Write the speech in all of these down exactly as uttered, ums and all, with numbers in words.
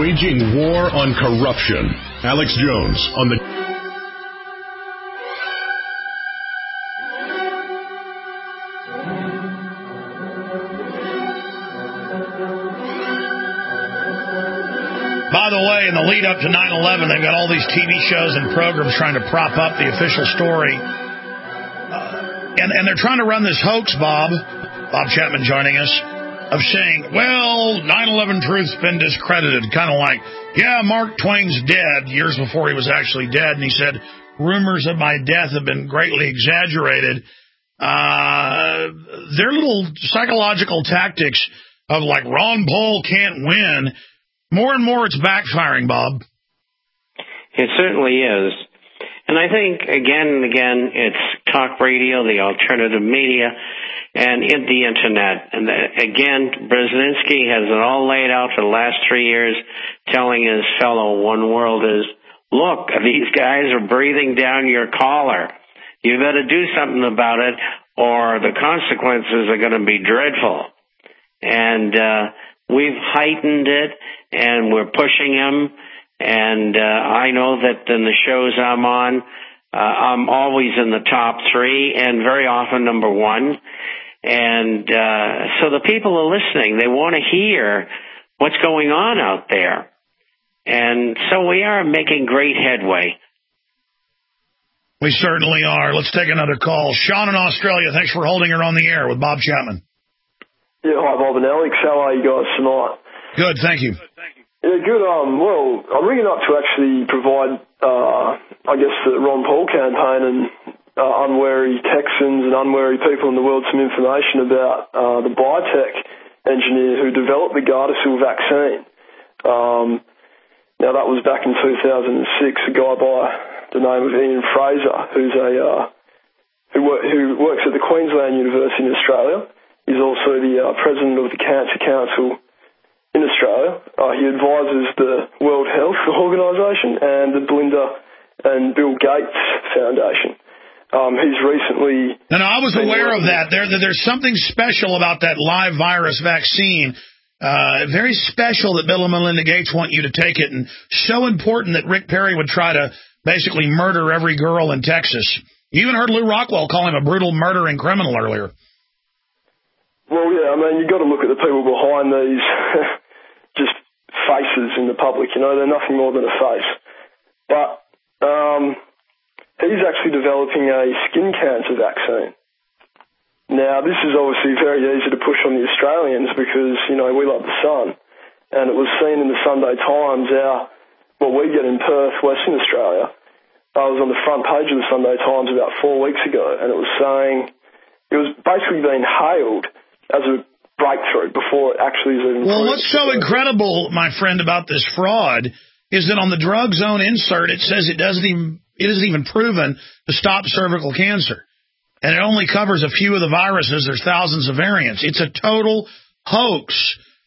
Waging war on corruption. Alex Jones on the... By the way, in the lead up to nine eleven, they've got all these T V shows and programs trying to prop up the official story. Uh, and, and they're trying to run this hoax, Bob, Bob Chapman joining us, of saying, well, nine eleven truth's been discredited. Kind of like, yeah, Mark Twain's dead, years before he was actually dead. And he said, rumors of my death have been greatly exaggerated. Uh, their little psychological tactics of like Ron Paul can't win, more and more it's backfiring, Bob. It certainly is. And I think, again and again, it's talk radio, the alternative media, and in the Internet. And the, again, Brzezinski has it all laid out for the last three years, telling his fellow one-worlders, look, these guys are breathing down your collar. You better do something about it, or the consequences are going to be dreadful. And uh, we've heightened it, and we're pushing them. And uh, I know that in the shows I'm on, uh, I'm always in the top three, and very often number one. And uh, so the people are listening. They want to hear what's going on out there. And so we are making great headway. We certainly are. Let's take another call. Sean in Australia, thanks for holding her on the air with Bob Chapman. Yeah, hi, Bob and Alex. How are you guys tonight? Good, thank you. Good, thank you. Yeah, good. Um, well, I'm ringing up to actually provide, uh, I guess, the Ron Paul campaign and uh, unwary Texans and unwary people in the world some information about uh, the biotech engineer who developed the Gardasil vaccine. Um, now, that was back in two thousand six, a guy by the name of Ian Fraser, who's a uh, who, wor- who works at the Queensland University in Australia. He's also the uh, president of the Cancer Council in Australia. Uh, he advises the World Health Organization and the Belinda and Bill Gates Foundation. Um, he's recently... No, no, I was aware of that. There, there's something special about that live virus vaccine. Uh, very special that Bill and Melinda Gates want you to take it, and so important that Rick Perry would try to basically murder every girl in Texas. You even heard Lou Rockwell call him a brutal murdering criminal earlier. Well, yeah, I mean, you've got to look at the people behind these just faces in the public, you know, they're nothing more than a face. But um, he's actually developing a skin cancer vaccine. Now, this is obviously very easy to push on the Australians because, you know, we love the sun. And it was seen in the Sunday Times, our, what we get in Perth, Western Australia. I was on the front page of the Sunday Times about four weeks ago, and it was saying, it was basically being hailed as a breakthrough before it actually is even... Well, what's so incredible, my friend, about this fraud is that on the drug zone insert, it says it doesn't even, it isn't even proven to stop cervical cancer. And it only covers a few of the viruses. There's thousands of variants. It's a total hoax.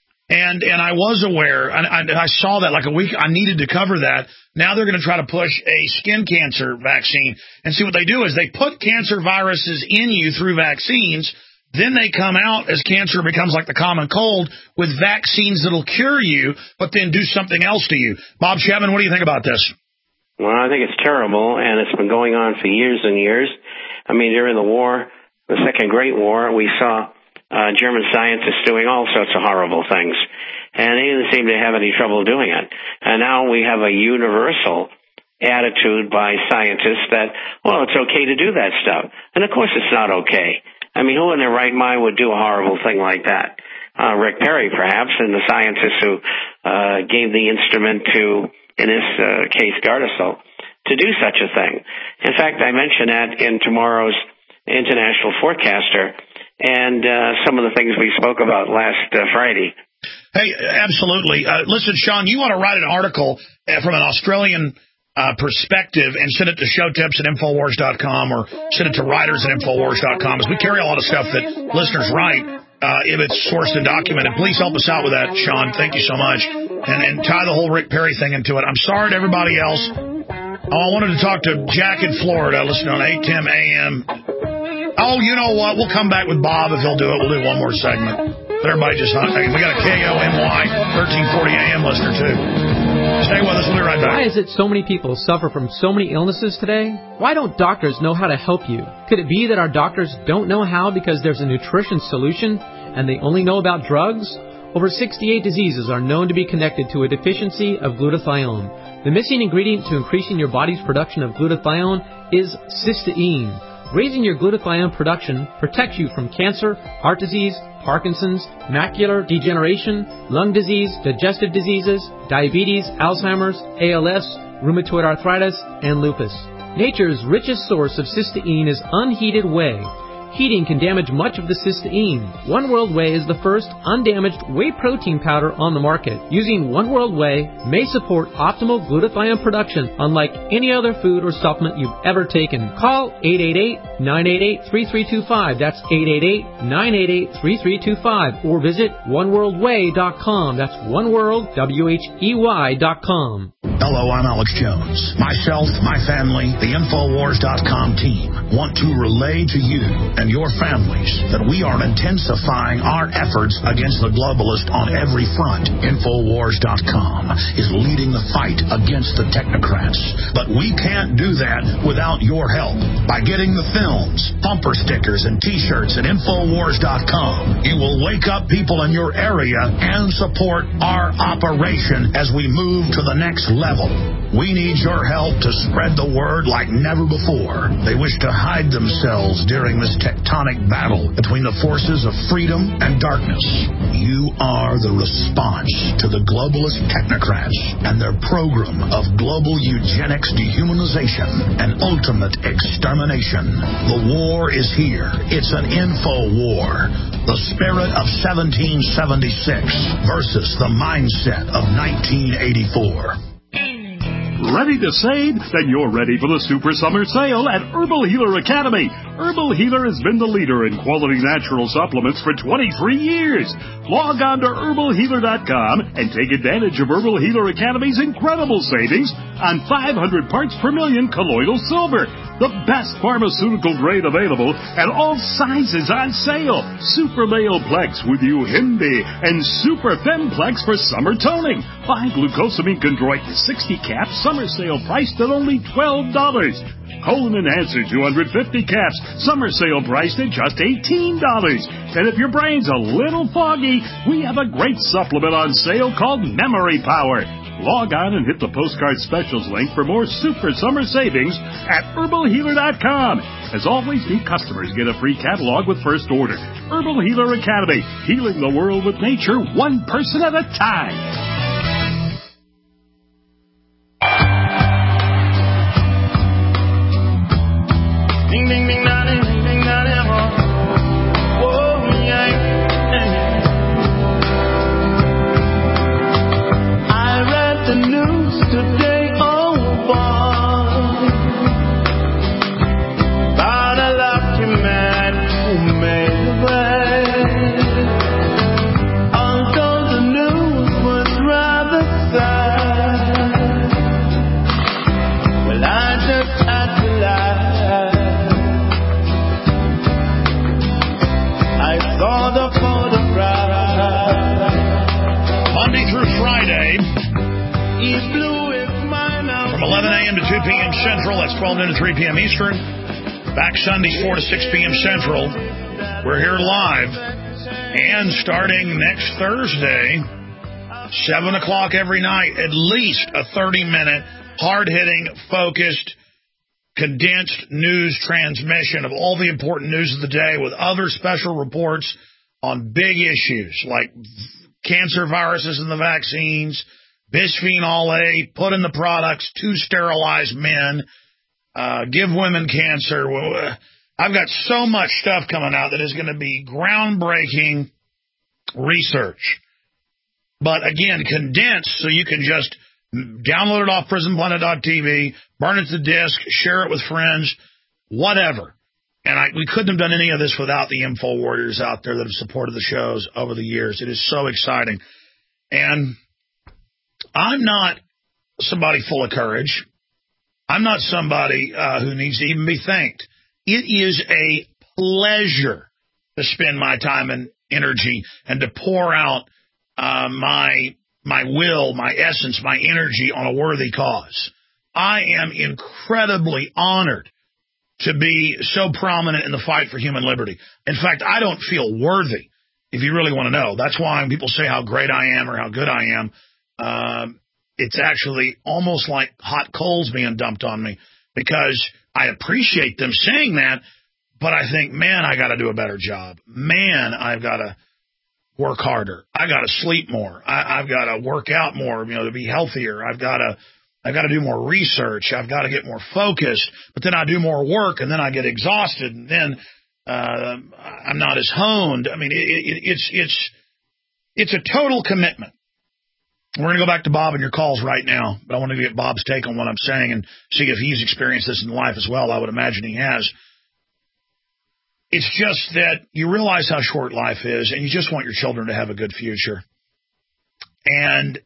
And and I was aware, and I, and I saw that like a week, I needed to cover that. Now they're going to try to push a skin cancer vaccine. And see, what they do is they put cancer viruses in you through vaccines. Then they come out as cancer becomes like the common cold with vaccines that'll cure you, but then do something else to you. Bob Chapman, what do you think about this? Well, I think it's terrible, and it's been going on for years and years. I mean, during the war, the Second Great War, we saw uh, German scientists doing all sorts of horrible things, and they didn't seem to have any trouble doing it. And now we have a universal attitude by scientists that, well, it's okay to do that stuff. And, of course, it's not okay. I mean, who in their right mind would do a horrible thing like that? Uh, Rick Perry, perhaps, and the scientists who uh, gave the instrument to, in this uh, case, Gardasil, to do such a thing. In fact, I mentioned that in tomorrow's International Forecaster and uh, some of the things we spoke about last uh, Friday. Hey, absolutely. Uh, listen, Sean, you want to write an article from an Australian Uh, perspective and send it to showtips at infowars dot com or send it to writers at infowars dot com, as we carry a lot of stuff that listeners write uh, if it's sourced and documented. Please help us out with that, Sean. Thank you so much. And, and tie the whole Rick Perry thing into it. I'm sorry to everybody else. Oh, I wanted to talk to Jack in Florida, listening on eight ten A M. Oh, you know what? We'll come back with Bob if he'll do it. We'll do one more segment. But everybody just hung. We got a K O M Y thirteen forty A M listener, too. Stay with us. We'll be right back. Why is it so many people suffer from so many illnesses today? Why don't doctors know how to help you? Could it be that our doctors don't know how because there's a nutrition solution and they only know about drugs? Over sixty-eight diseases are known to be connected to a deficiency of glutathione. The missing ingredient to increasing your body's production of glutathione is cysteine. Raising your glutathione production protects you from cancer, heart disease, Parkinson's, macular degeneration, lung disease, digestive diseases, diabetes, Alzheimer's, A L S, rheumatoid arthritis, and lupus. Nature's richest source of cysteine is unheated whey. Heating can damage much of the cysteine. One World Whey is the first undamaged whey protein powder on the market. Using One World Whey may support optimal glutathione production unlike any other food or supplement you've ever taken. Call eight eight eight, nine eight eight, three three two five. That's eight eight eight, nine eight eight, three three two five. Or visit one world way dot com. That's oneworld, W H E Y dot com. Hello, I'm Alex Jones. Myself, my family, the Infowars dot com team want to relay to you and your families that we are intensifying our efforts against the globalist on every front. Infowars dot com is leading the fight against the technocrats. But we can't do that without your help. By getting the films, bumper stickers, and T-shirts at Infowars dot com, you will wake up people in your area and support our operation as we move to the next level. We need your help to spread the word like never before. They wish to hide themselves during this tectonic battle between the forces of freedom and darkness. You are the response to the globalist technocrats and their program of global eugenics, dehumanization, and ultimate extermination. The war is here. It's an info war. The spirit of seventeen seventy-six versus the mindset of nineteen eighty-four. Ready to save? Then you're ready for the Super Summer Sale at Herbal Healer Academy. Herbal Healer has been the leader in quality natural supplements for twenty-three years. Log on to herbal healer dot com and take advantage of Herbal Healer Academy's incredible savings on five hundred parts per million colloidal silver, the best pharmaceutical grade available, and all sizes on sale. Super Male Plex with Uhimbi and Super Femplex for summer toning. Buy glucosamine chondroit sixty caps, summer sale priced at only twelve dollars. Colon Enhancer two hundred fifty caps, summer sale priced at just eighteen dollars. And if your brain's a little foggy, we have a great supplement on sale called Memory Power. Log on and hit the postcard specials link for more super summer savings at herbal healer dot com. As always, new customers get a free catalog with first order. Herbal Healer Academy, healing the world with nature one person at a time. Ding, ding, ding, da, ding, ding, ding, da, ding, oh. Whoa, yeah, yeah. I read the news today, oh boy, about a lucky man who made the way. Although the news was rather sad, well, I just had to laugh. Saw the photograph. Monday through Friday, He blew his mind out. from eleven a.m. to two p.m. Central, that's twelve noon to three p.m. Eastern. Back Sundays, four to six p.m. Central. We're here live. And starting next Thursday, seven o'clock every night, at least a thirty-minute, hard-hitting, focused, condensed news transmission of all the important news of the day with other special reports on big issues like cancer viruses in the vaccines, bisphenol A, put in the products to sterilize men, uh, give women cancer. I've got so much stuff coming out that is going to be groundbreaking research. But again, condensed so you can just download it off prison planet dot t v, burn it to disk, share it with friends, whatever. And I, we couldn't have done any of this without the info warriors out there that have supported the shows over the years. It is so exciting. And I'm not somebody full of courage. I'm not somebody uh, who needs to even be thanked. It is a pleasure to spend my time in energy and to pour out uh, my my will, my essence, my energy on a worthy cause. I am incredibly honored to be so prominent in the fight for human liberty. In fact, I don't feel worthy, if you really want to know. That's why when people say how great I am or how good I am, um, it's actually almost like hot coals being dumped on me, because I appreciate them saying that, but I think, man, I got to do a better job. Man, I've got to work harder. I got to sleep more. I, I've got to work out more, you know, to be healthier. I've got to, I've got to do more research. I've got to get more focused. But then I do more work, and then I get exhausted, and then uh, I'm not as honed. I mean, it, it, it's it's it's a total commitment. We're going to go back to Bob and your calls right now, but I want to get Bob's take on what I'm saying and see if he's experienced this in life as well. I would imagine he has. It's just that you realize how short life is, and you just want your children to have a good future. And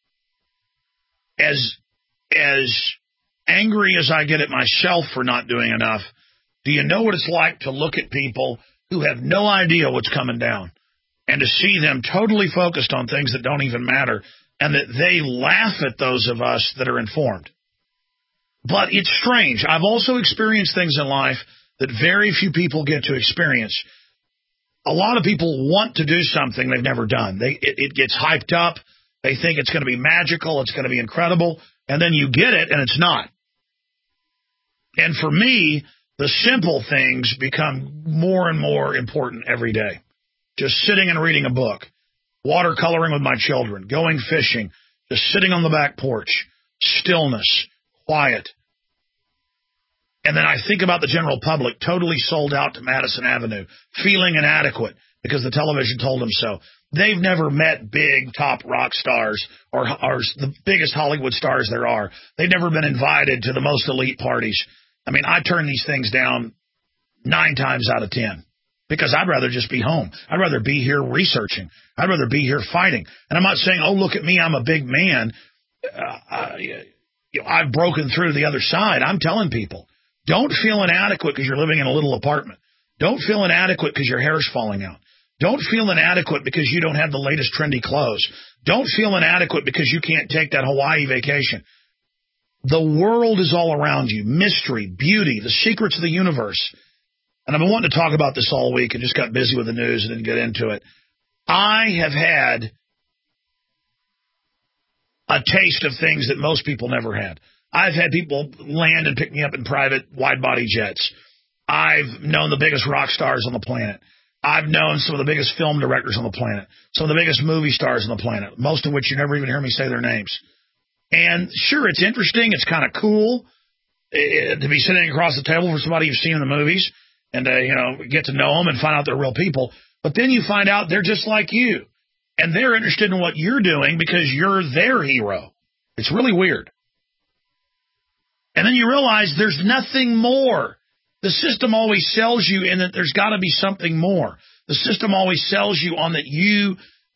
as as angry as I get at myself for not doing enough, do you know what it's like to look at people who have no idea what's coming down and to see them totally focused on things that don't even matter, and that they laugh at those of us that are informed? But it's strange. I've also experienced things in life that very few people get to experience. A lot of people want to do something they've never done. They it, it gets hyped up. They think it's going to be magical. It's going to be incredible. And then you get it, and it's not. And for me, the simple things become more and more important every day. Just sitting and reading a book, watercoloring with my children, going fishing, just sitting on the back porch, stillness, quiet. And then I think about the general public totally sold out to Madison Avenue, feeling inadequate because the television told them so. They've never met big top rock stars or, or the biggest Hollywood stars there are. They've never been invited to the most elite parties. I mean, I turn these things down nine times out of ten because I'd rather just be home. I'd rather be here researching. I'd rather be here fighting. And I'm not saying, oh, look at me, I'm a big man. Uh, I, you know, I've broken through to the other side. I'm telling people, don't feel inadequate because you're living in a little apartment. Don't feel inadequate because your hair's falling out. Don't feel inadequate because you don't have the latest trendy clothes. Don't feel inadequate because you can't take that Hawaii vacation. The world is all around you. Mystery, beauty, the secrets of the universe. And I've been wanting to talk about this all week and just got busy with the news and didn't get into it. I have had a taste of things that most people never had. I've had people land and pick me up in private wide-body jets. I've known the biggest rock stars on the planet. I've known some of the biggest film directors on the planet, some of the biggest movie stars on the planet, most of which you never even hear me say their names. And sure, it's interesting. It's kind of cool uh, to be sitting across the table from somebody you've seen in the movies and, uh, you know, get to know them and find out they're real people. But then you find out they're just like you, and they're interested in what you're doing because you're their hero. It's really weird. And then you realize there's nothing more. The system always sells you in that there's got to be something more. The system always sells you on that you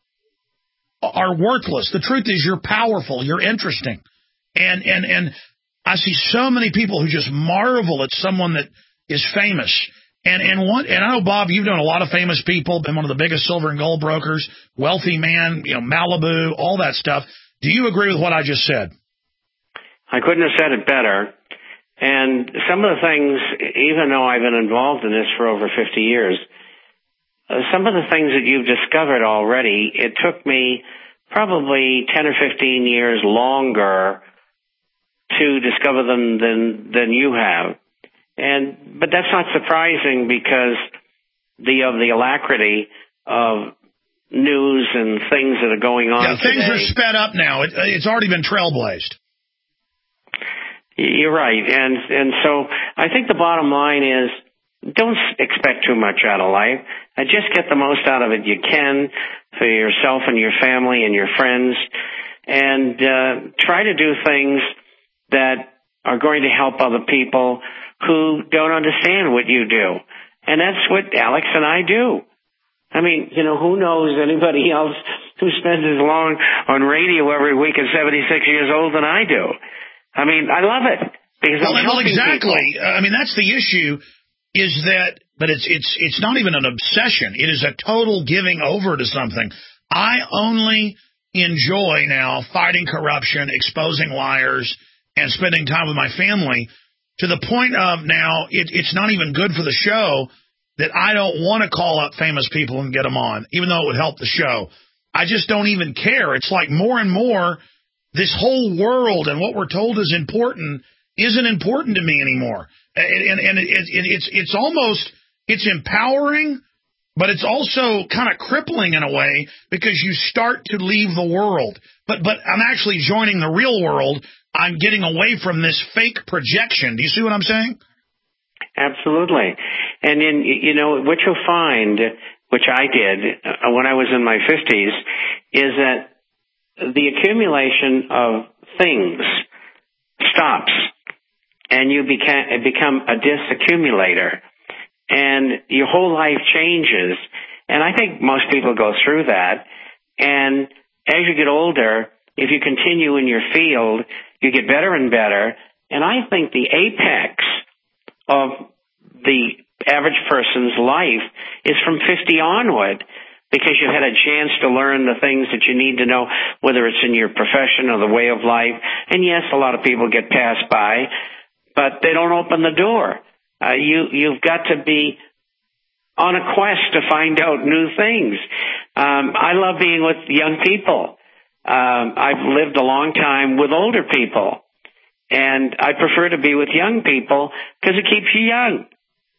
are worthless. The truth is you're powerful. You're interesting. And and and I see so many people who just marvel at someone that is famous. And and one and I know, Bob, you've known a lot of famous people, been one of the biggest silver and gold brokers, wealthy man, you know, Malibu, all that stuff. Do you agree with what I just said? I couldn't have said it better. And some of the things, even though I've been involved in this for over fifty years, uh, some of the things that you've discovered already, it took me probably ten or fifteen years longer to discover them than than you have. And but that's not surprising because the of the alacrity of news and things that are going on. Yeah, things today. are sped up now. It, it's already been trailblazed. You're right. And and so I think the bottom line is don't expect too much out of life. Uh, just get the most out of it you can for yourself and your family and your friends. And uh, try to do things that are going to help other people who don't understand what you do. And that's what Alex and I do. I mean, you know, who knows anybody else who spends as long on radio every week at seventy-six years old than I do. I mean, I love it because well, I'm well, helping exactly. people. I mean, that's the issue. Is that but it's it's it's not even an obsession. It is a total giving over to something. I only enjoy now fighting corruption, exposing liars, and spending time with my family to the point of now it, it's not even good for the show that I don't want to call up famous people and get them on, even though it would help the show. I just don't even care. It's like more and more this whole world and what we're told is important isn't important to me anymore. And, and, and it, it, it's it's almost, it's empowering, but it's also kind of crippling in a way because you start to leave the world. But but I'm actually joining the real world. I'm getting away from this fake projection. Do you see what I'm saying? Absolutely. And in, you know, what you'll find, which I did uh, when I was in my fifties, is that the accumulation of things stops and you become, become a disaccumulator and your whole life changes. And I think most people go through that. And as you get older, if you continue in your field, you get better and better. And I think the apex of the average person's life is from fifty onward, because you had a chance to learn the things that you need to know, whether it's in your profession or the way of life. And yes, a lot of people get passed by, but they don't open the door. Uh, you, you've got to be on a quest to find out new things. Um, I love being with young people. Um, I've lived a long time with older people, and I prefer to be with young people because it keeps you young.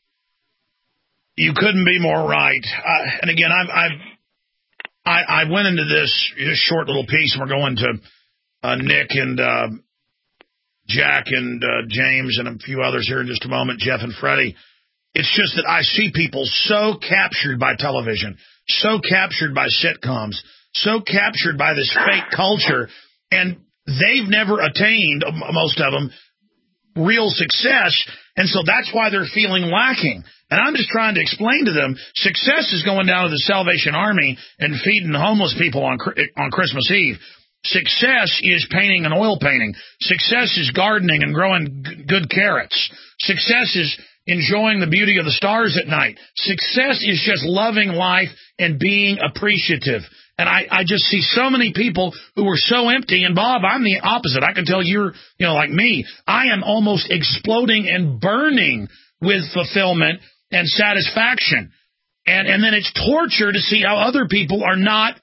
You couldn't be more right. Uh, and again, I've, I've I, I went into this, this short little piece, and we're going to uh, Nick and uh, Jack and uh, James and a few others here in just a moment, Jeff and Freddie. It's just that I see people so captured by television, so captured by sitcoms, so captured by this fake culture, and they've never attained, most of them, real success, and so that's why they're feeling lacking. And I'm just trying to explain to them, success is going down to the Salvation Army and feeding homeless people on on Christmas Eve. Success is painting an oil painting. Success is gardening and growing g- good carrots. Success is enjoying the beauty of the stars at night. Success is just loving life and being appreciative. And I, I just see so many people who are so empty. And, Bob, I'm the opposite. I can tell you're, you know, like me. I am almost exploding and burning with fulfillment and satisfaction. And and then it's torture to see how other people are not.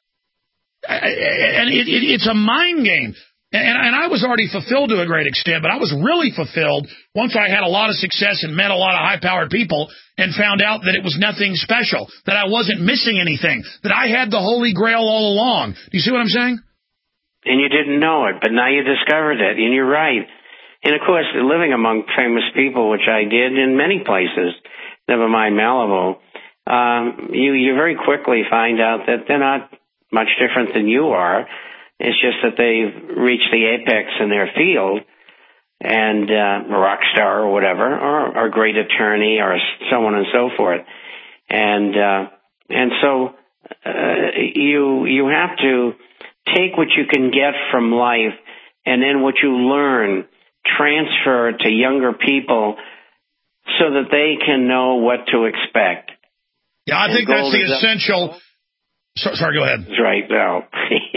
And it, it, it's a mind game. And, and I was already fulfilled to a great extent, but I was really fulfilled once I had a lot of success and met a lot of high-powered people and found out that it was nothing special, that I wasn't missing anything, that I had the Holy Grail all along. Do you see what I'm saying? And you didn't know it, but now you discovered it, and you're right. And, of course, living among famous people, which I did in many places, never mind Malibu, um, you, you very quickly find out that they're not much different than you are. It's just that they've reached the apex in their field, and uh, a rock star or whatever, or, or a great attorney, or so on and so forth. And uh, and so uh, you you have to take what you can get from life, and then what you learn, transfer to younger people, so that they can know what to expect. Yeah, I and think that's the essential. So, sorry, go ahead. That's right, Bill.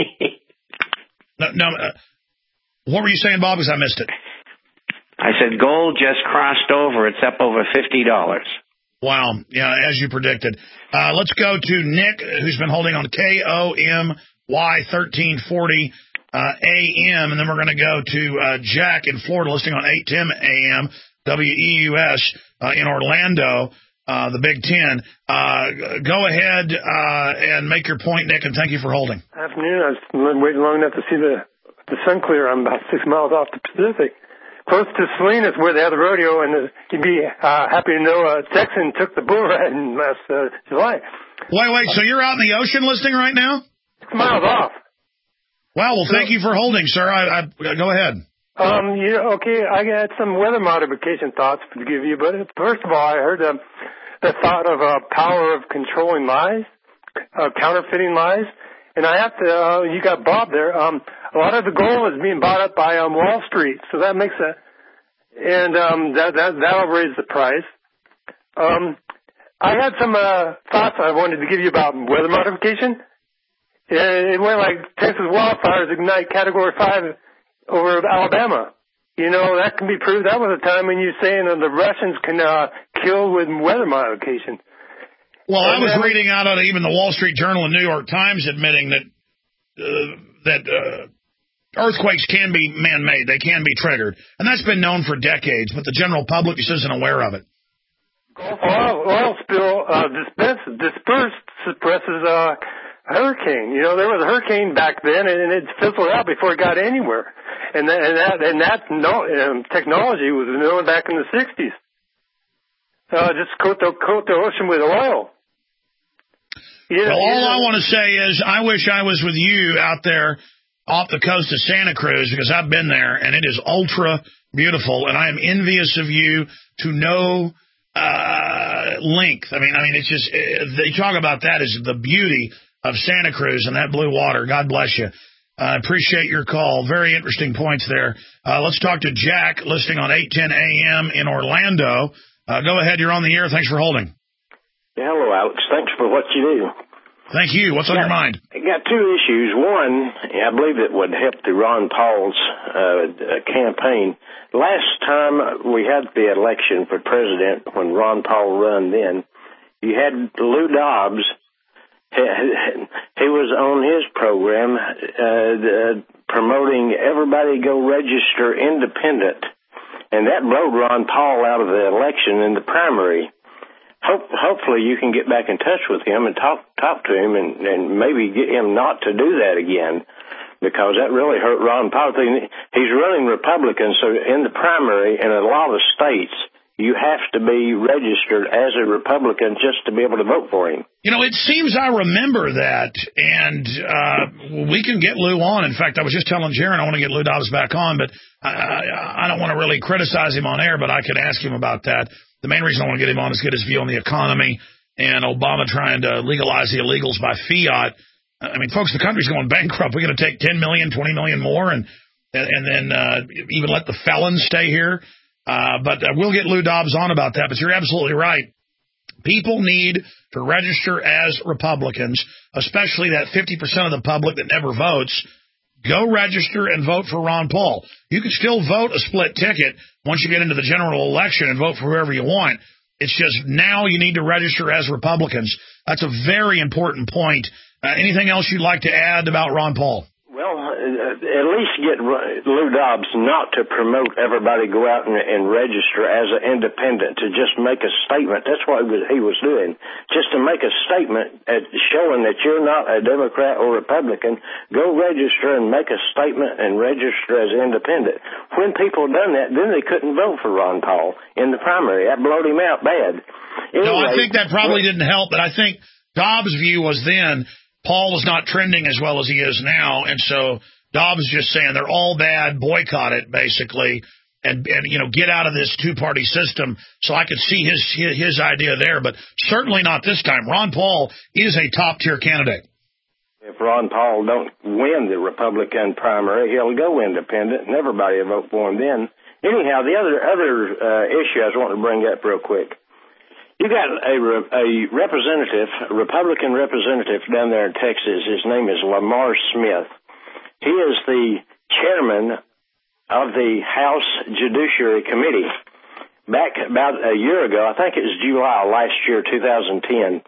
no, no uh, what were you saying, Bob? Because I missed it. I said gold just crossed over. It's up over fifty dollars. Wow. Yeah, as you predicted. Uh, let's go to Nick, who's been holding on K O M Y thirteen forty uh, A M, and then we're going to go to uh, Jack in Florida, listening on eight ten A M, W E U S uh, in Orlando. Uh, the Big Ten. Uh, go ahead uh, and make your point, Nick, and thank you for holding. Afternoon. I was waiting long enough to see the the sun clear. I'm about six miles off the Pacific, close to Salinas, where they have the rodeo, and uh, you'd be uh, happy to know a Texan took the bull riding last uh, July. Wait, wait. So you're out in the ocean listening right now? Six miles off. Wow. Well, so, thank you for holding, sir. I, I go ahead. Um, yeah, okay, I got some weather modification thoughts to give you, but first of all, I heard um, the thought of uh, power of controlling lies, uh, counterfeiting lies, and I have to, uh, you got Bob there, um, a lot of the gold is being bought up by um, Wall Street, so that makes a, and um, that, that, that'll raise the price. Um, I had some uh, thoughts I wanted to give you about weather modification. It went like Texas wildfires ignite Category five over Alabama. You know, that can be proved. That was a time when you're saying that the Russians can uh, kill with weather modification. Well, I was reading out of even the Wall Street Journal and New York Times admitting that uh, that uh, earthquakes can be man-made. They can be triggered. And that's been known for decades, but the general public just isn't aware of it. Gulf oil, oil spill uh, disperses, dispersed, suppresses uh, hurricane. You know, there was a hurricane back then, and it fizzled out before it got anywhere. And that, and that, and that no, um, technology was known back in the sixties. Uh, just coat the, coat the ocean with oil. Yeah, well, all yeah. I want to say is I wish I was with you out there off the coast of Santa Cruz, because I've been there, and it is ultra beautiful, and I am envious of you to no uh, length. I mean, I mean, it's just, they talk about that as the beauty of Santa Cruz and that blue water. God bless you. I uh, appreciate your call. Very interesting points there. Uh, let's talk to Jack, listening on eight ten A M in Orlando. Uh, go ahead. You're on the air. Thanks for holding. Yeah, hello, Alex. Thanks for what you do. Thank you. What's on got, your mind? I got two issues. One, I believe it would help the Ron Paul's uh, campaign. Last time we had the election for president, when Ron Paul ran then, you had Lou Dobbs. He, he was on his program uh, the, promoting everybody go register independent, and that blowed Ron Paul out of the election in the primary. Hope, hopefully you can get back in touch with him and talk talk to him and, and maybe get him not to do that again, because that really hurt Ron Paul. He's running Republican, so in the primary in a lot of states, you have to be registered as a Republican just to be able to vote for him. You know, it seems I remember that, and uh, we can get Lou on. In fact, I was just telling Jaron I want to get Lou Dobbs back on, but I, I, I don't want to really criticize him on air, but I could ask him about that. The main reason I want to get him on is get his view on the economy and Obama trying to legalize the illegals by fiat. I mean, folks, the country's going bankrupt. We're going to take ten million, twenty million more and and then uh, even let the felons stay here. Uh, but uh, we'll get Lou Dobbs on about that. But you're absolutely right. People need to register as Republicans, especially that fifty percent of the public that never votes. Go register and vote for Ron Paul. You can still vote a split ticket once you get into the general election and vote for whoever you want. It's just now you need to register as Republicans. That's a very important point. Uh, anything else you'd like to add about Ron Paul? Well, uh, at least get Lou Dobbs not to promote everybody go out and, and register as an independent, to just make a statement. That's what he was doing, just to make a statement at showing that you're not a Democrat or Republican. Go register and make a statement and register as independent. When people done that, then they couldn't vote for Ron Paul in the primary. That blowed him out bad. Anyway, no, I think that probably didn't help, but I think Dobbs' view was then Paul was not trending as well as he is now, and so Dobbs is just saying they're all bad, boycott it, basically, and, and you know, get out of this two-party system. So I could see his his idea there, but certainly not this time. Ron Paul is a top-tier candidate. If Ron Paul don't win the Republican primary, he'll go independent, and everybody will vote for him then. Anyhow, the other, other uh, issue I was wanting to bring up real quick. You got a, a representative, a Republican representative down there in Texas. His name is Lamar Smith. He is the chairman of the House Judiciary Committee. Back about a year ago, I think it was July last year, two thousand ten,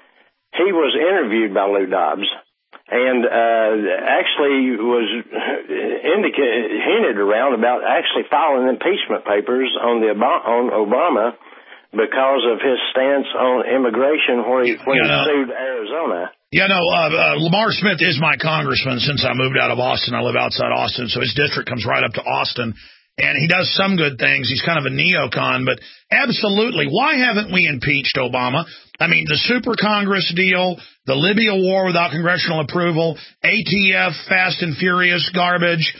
he was interviewed by Lou Dobbs and uh, actually was indicated, hinted around about actually filing impeachment papers on the on Obama, because of his stance on immigration where he, when yeah, he sued Arizona. Yeah, no, uh, uh, Lamar Smith is my congressman since I moved out of Austin. I live outside Austin, so his district comes right up to Austin. And he does some good things. He's kind of a neocon, but absolutely, why haven't we impeached Obama? I mean, the Super Congress deal, the Libya war without congressional approval, A T F, Fast and Furious garbage.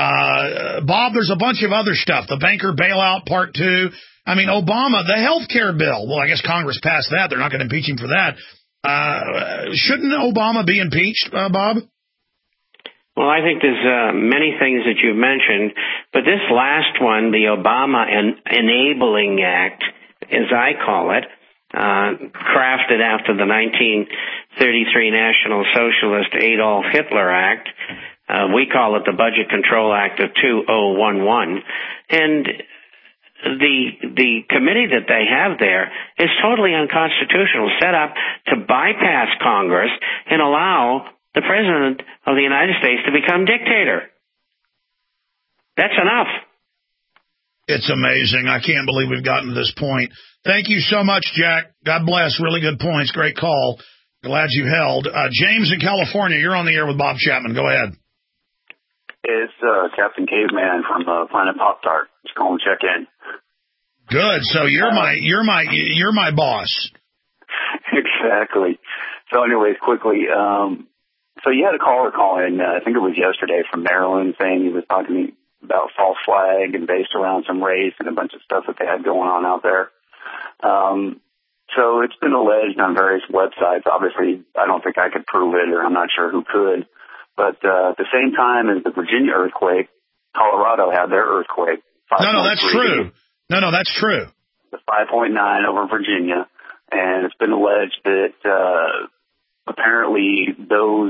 Uh, Bob, there's a bunch of other stuff. The banker bailout part two. I mean, Obama, the health care bill. Well, I guess Congress passed that. They're not going to impeach him for that. Uh, shouldn't Obama be impeached, uh, Bob? Well, I think there's uh, many things that you've mentioned, but this last one, the Obama en- Enabling Act, as I call it, uh, crafted after the nineteen thirty-three National Socialist Adolf Hitler Act. Uh, we call it the Budget Control Act of two thousand eleven. And the the committee that they have there is totally unconstitutional, set up to bypass Congress and allow the President of the United States to become dictator. That's enough. It's amazing. I can't believe we've gotten to this point. Thank you so much, Jack. God bless. Really good points. Great call. Glad you held. Uh, James in California, you're on the air with Bob Chapman. Go ahead. It's uh, Captain Caveman from uh, Planet Pop Tart. Just calling to check in. Good. So you're uh, my you're my you're my boss. Exactly. So, anyways, quickly. Um, so you had a caller call in. Uh, I think it was yesterday from Maryland, saying he was talking to me about false flag and based around some race and a bunch of stuff that they had going on out there. Um, so it's been alleged on various websites. Obviously, I don't think I could prove it, or I'm not sure who could. But uh, at the same time as the Virginia earthquake, Colorado had their earthquake. No, no, that's true. No, no, that's true. The five point nine over Virginia. And it's been alleged that uh, apparently those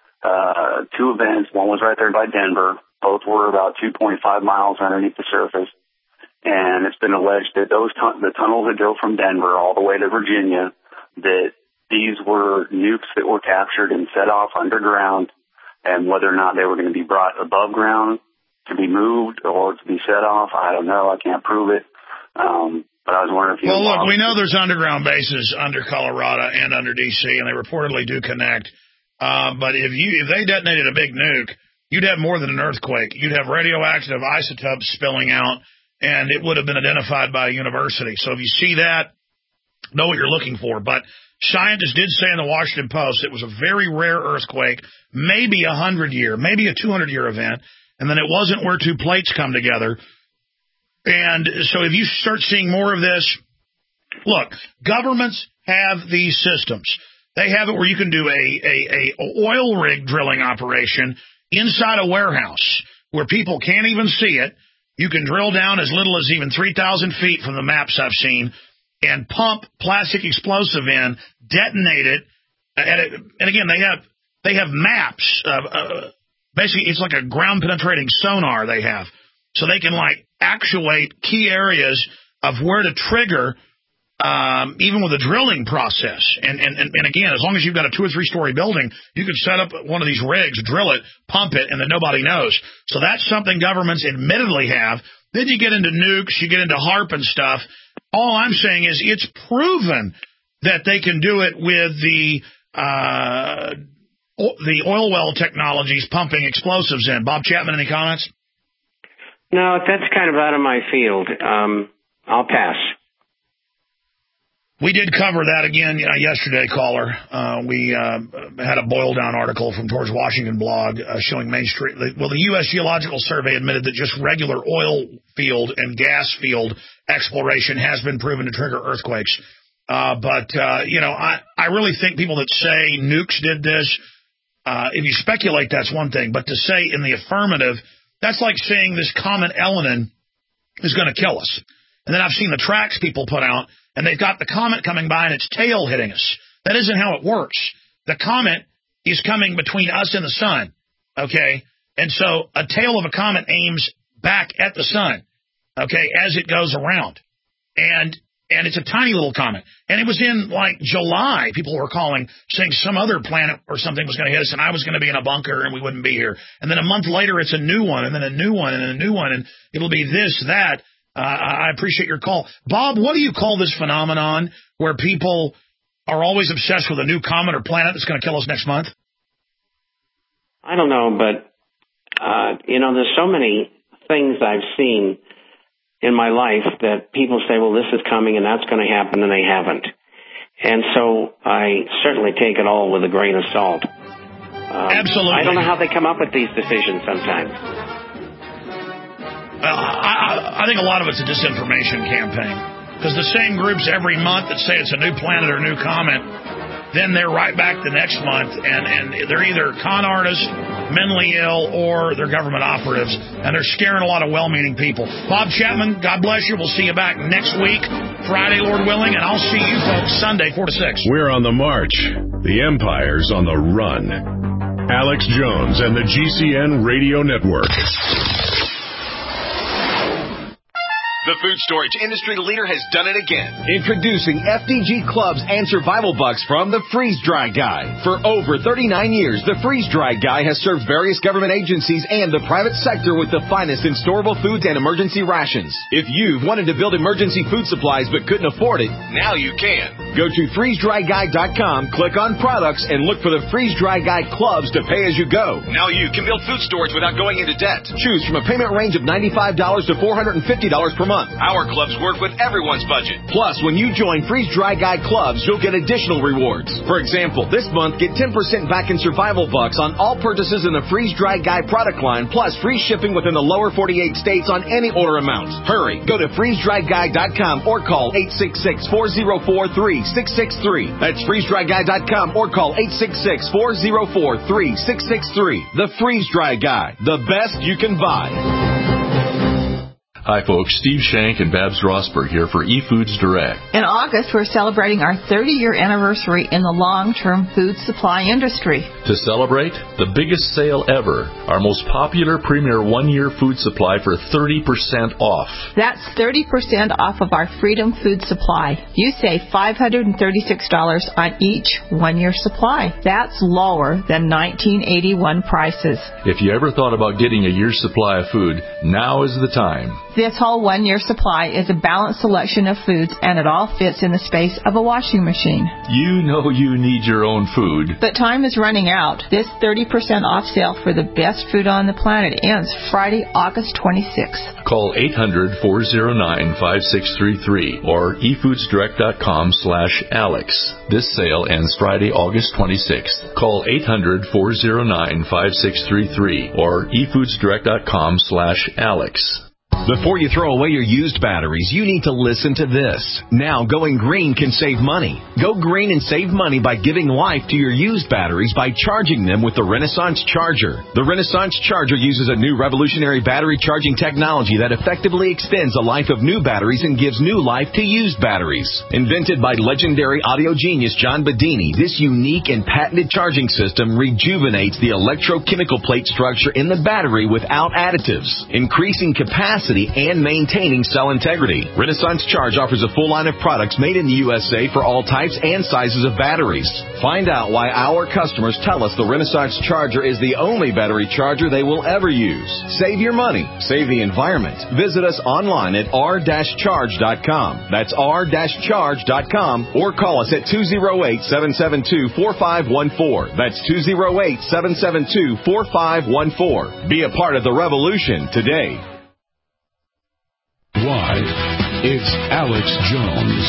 uh, two events, one was right there by Denver, both were about two point five miles underneath the surface. And it's been alleged that those tun- the tunnels that go from Denver all the way to Virginia, that these were nukes that were captured and set off underground. And whether or not they were going to be brought above ground to be moved or to be set off, I don't know. I can't prove it. Um, but I was wondering if you... Well, look, we know there's underground bases under Colorado and under D C, and they reportedly do connect. Uh, but if you if they detonated a big nuke, you'd have more than an earthquake. You'd have radioactive isotopes spilling out, and it would have been identified by a university. So if you see that, know what you're looking for. But scientists did say in the Washington Post it was a very rare earthquake, maybe a hundred-year, maybe a two hundred-year event, and then it wasn't where two plates come together. And so if you start seeing more of this, look, governments have these systems. They have it where you can do a, a, a oil rig drilling operation inside a warehouse where people can't even see it. You can drill down as little as even three thousand feet from the maps I've seen and pump plastic explosive in, detonate it, and, it, and again, they have they have maps. Uh, uh, basically, it's like a ground-penetrating sonar they have. So they can, like, actuate key areas of where to trigger, um, even with a drilling process. And, and, and, and again, as long as you've got a two- or three-story building, you can set up one of these rigs, drill it, pump it, and then nobody knows. So that's something governments admittedly have. Then you get into nukes, you get into HAARP and stuff. All I'm saying is it's proven that they can do it with the uh, the oil well technologies pumping explosives in. Bob Chapman, any comments? No, that's kind of out of my field. Um, I'll pass. We did cover that again uh, yesterday, caller. Uh, we uh, had a boil-down article from George Washington blog uh, showing Main Street. Well, the U S Geological Survey admitted that just regular oil field and gas field exploration has been proven to trigger earthquakes. Uh, but, uh, you know, I, I really think people that say nukes did this, uh, if you speculate, that's one thing. But to say in the affirmative, that's like saying this comet Elenin is going to kill us. And then I've seen the tracks people put out, and they've got the comet coming by and its tail hitting us. That isn't how it works. The comet is coming between us and the sun, okay? And so a tail of a comet aims back at the sun, okay, as it goes around. And and it's a tiny little comet. And it was in, like, July, people were calling, saying some other planet or something was going to hit us, and I was going to be in a bunker and we wouldn't be here. And then a month later, it's a new one, and then a new one, and a new one, and it'll be this, that. Uh, I appreciate your call. Bob, what do you call this phenomenon where people are always obsessed with a new comet or planet that's going to kill us next month? I don't know, but, uh, you know, there's so many things I've seen in my life that people say, well, this is coming and that's going to happen, and they haven't. And so I certainly take it all with a grain of salt. Um, Absolutely. I don't know how they come up with these decisions sometimes. Well, I, I think a lot of it's a disinformation campaign, because the same groups every month that say it's a new planet or a new comet, then they're right back the next month, and, and they're either con artists, mentally ill, or they're government operatives, and they're scaring a lot of well-meaning people. Bob Chapman, God bless you. We'll see you back next week, Friday, Lord willing, and I'll see you folks Sunday, four to six. We're on the march. The Empire's on the run. Alex Jones and the G C N Radio Network. The food storage industry leader has done it again. Introducing F D G Clubs and Survival Bucks from the Freeze Dry Guy. For over thirty-nine years, the Freeze Dry Guy has served various government agencies and the private sector with the finest in storable foods and emergency rations. If you've wanted to build emergency food supplies but couldn't afford it, now you can. Go to freeze dry guy dot com, click on products, and look for the Freeze Dry Guy Clubs to pay as you go. Now you can build food storage without going into debt. Choose from a payment range of ninety-five dollars to four hundred fifty dollars per month. Our clubs work with everyone's budget. Plus, when you join Freeze Dry Guy Clubs, you'll get additional rewards. For example, this month, get ten percent back in Survival Bucks on all purchases in the Freeze Dry Guy product line, plus free shipping within the lower forty-eight states on any order amount. Hurry, go to freeze dry guy dot com or call eight six six, four zero four, three six six three. That's freeze dry guy dot com or call eight six six, four zero four, three six six three. The Freeze Dry Guy, the best you can buy. Hi, folks. Steve Shank and Babs Rosberg here for eFoods Direct. In August, we're celebrating our thirty-year anniversary in the long-term food supply industry. To celebrate, the biggest sale ever, our most popular premier one-year food supply for thirty percent off. That's thirty percent off of our Freedom Food Supply. You save five hundred thirty-six dollars on each one-year supply. That's lower than nineteen eighty-one prices. If you ever thought about getting a year's supply of food, now is the time. This whole one-year supply is a balanced selection of foods, and it all fits in the space of a washing machine. You know you need your own food. But time is running out. This thirty percent off sale for the best food on the planet ends Friday, August twenty-sixth. Call eight hundred, four oh nine, five six three three or e foods direct dot com slash Alex. This sale ends Friday, August twenty-sixth. Call eight hundred, four oh nine, five six three three or e foods direct dot com slash Alex. Before you throw away your used batteries, you need to listen to this. Now, going green can save money. Go green and save money by giving life to your used batteries by charging them with the Renaissance Charger. The Renaissance Charger uses a new revolutionary battery charging technology that effectively extends the life of new batteries and gives new life to used batteries. Invented by legendary audio genius John Bedini, this unique and patented charging system rejuvenates the electrochemical plate structure in the battery without additives, increasing capacity and maintaining cell integrity. Renaissance Charge offers a full line of products made in the U S A for all types and sizes of batteries. Find out why our customers tell us the Renaissance Charger is the only battery charger they will ever use. Save your money. Save the environment. Visit us online at r dash charge dot com. That's r dash charge dot com or call us at two oh eight, seven seven two, four five one four. That's two oh eight, seven seven two, four five one four. Be a part of the revolution today. Why? It's Alex Jones.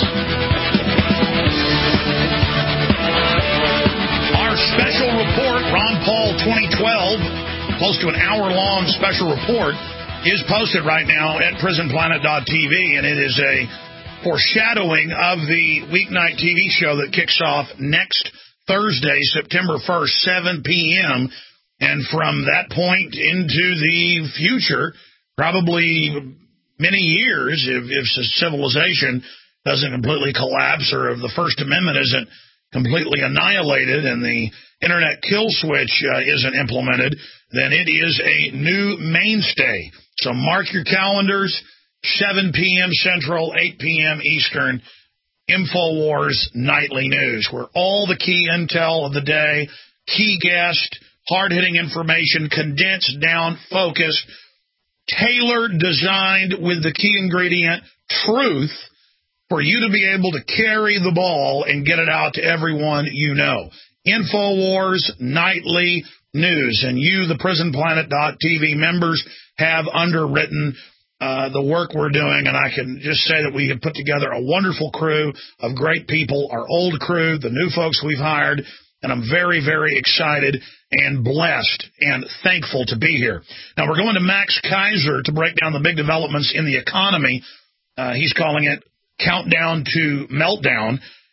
Our special report, Ron Paul twenty twelve, close to an hour-long special report, is posted right now at prison planet dot t v, and it is a foreshadowing of the weeknight T V show that kicks off next Thursday, September first, seven p.m., and from that point into the future, probably many years, if, if civilization doesn't completely collapse or if the First Amendment isn't completely annihilated and the internet kill switch uh, isn't implemented, then it is a new mainstay. So mark your calendars, seven p.m. Central, eight p.m. Eastern, InfoWars Nightly News, where all the key intel of the day, key guest, hard-hitting information, condensed down, focused, tailored, designed with the key ingredient, truth, for you to be able to carry the ball and get it out to everyone you know. InfoWars Nightly News. And you, the prison planet dot t v members, have underwritten uh, the work we're doing. And I can just say that we have put together a wonderful crew of great people, our old crew, the new folks we've hired. And I'm very, very excited and blessed and thankful to be here. Now, we're going to Max Kaiser to break down the big developments in the economy. Uh, he's calling it Countdown to Meltdown.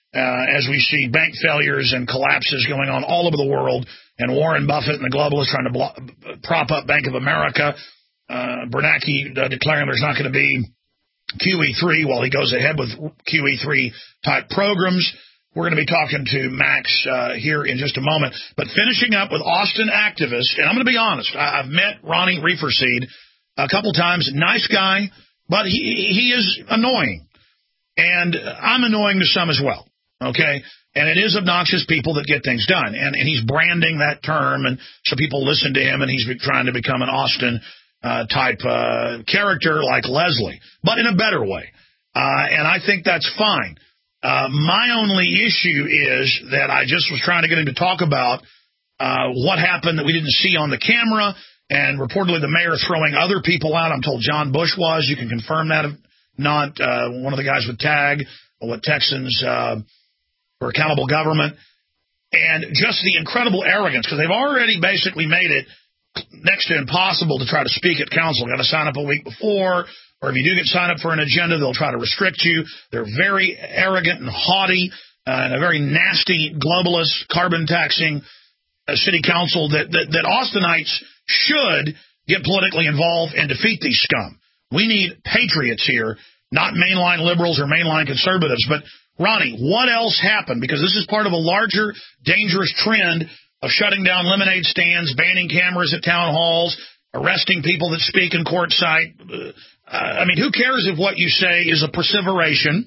uh, as we see bank failures and collapses going on all over the world, and Warren Buffett and the globalists trying to blo- prop up Bank of America, uh, Bernanke uh, declaring there's not going to be Q E three while he goes ahead with Q E three type programs. We're going to be talking to Max uh, here in just a moment. But finishing up with Austin activists, and I'm going to be honest, I- I've met Ronnie Reeferseed a couple times. Nice guy, but he he is annoying. And I'm annoying to some as well, okay? And it is obnoxious people that get things done. And, and he's branding that term, and so people listen to him, and he's trying to become an Austin uh, type uh, character like Leslie, but in a better way. Uh, and I think that's fine. Uh, my only issue is that I just was trying to get him to talk about uh, what happened that we didn't see on the camera, and reportedly the mayor throwing other people out. I'm told John Bush was. You can confirm that. Not uh, one of the guys with TAG, what Texans uh, for Accountable Government, and just the incredible arrogance, because they've already basically made it next to impossible to try to speak at council. Got to sign up a week before, or if you do get signed up for an agenda, they'll try to restrict you. They're very arrogant and haughty, uh, and a very nasty globalist, carbon taxing uh, city council that, that, that Austinites should get politically involved and defeat these scum. We need patriots here, not mainline liberals or mainline conservatives. But, Ronnie, what else happened? Because this is part of a larger, dangerous trend of shutting down lemonade stands, banning cameras at town halls, arresting people that speak in court site. Uh, I mean, who cares if what you say is a perseveration